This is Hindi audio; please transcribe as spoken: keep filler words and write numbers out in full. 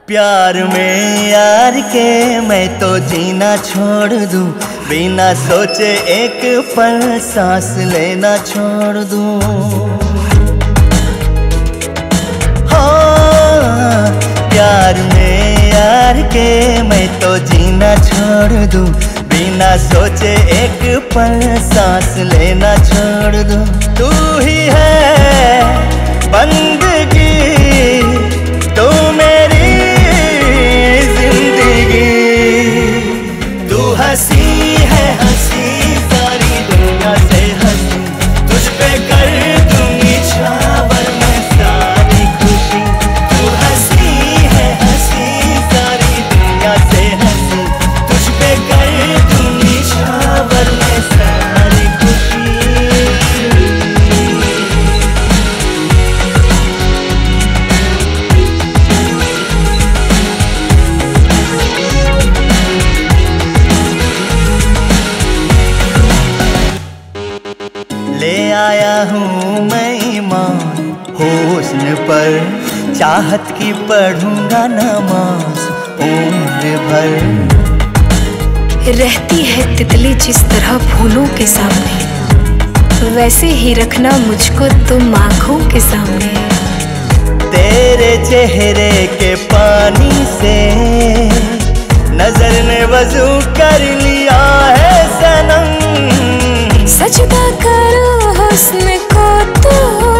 प्यार में यार के मैं तो जीना छोड़ दूं, बिना सोचे एक पल सांस लेना छोड़ दूं। हाँ, प्यार में यार के मैं तो जीना छोड़ दूं, बिना सोचे एक पल सांस लेना छोड़ दूं। तू ही है बंदगी, तू मेरी जिंदगी, तू हंसी है हंसी सारी दुनिया से हंसी, तुझ पे कर दूंगी छावर में सारी खुशी। तू हंसी है हंसी सारी दुनिया से हंसी, तुझ पे कर दूंगी छावर में सारी खुशी। ले आया हूँ मैं ईमान हुस्न पर, चाहत की पढ़ूंगा नमाज उम्र भर। रहती है तितली जिस तरह फूलों के सामने, वैसे ही रखना मुझको तुम आँखों के सामने। तेरे चेहरे के पानी से नजर ने वजू कर लिया है सनम, सजदा करो हुस्न को तो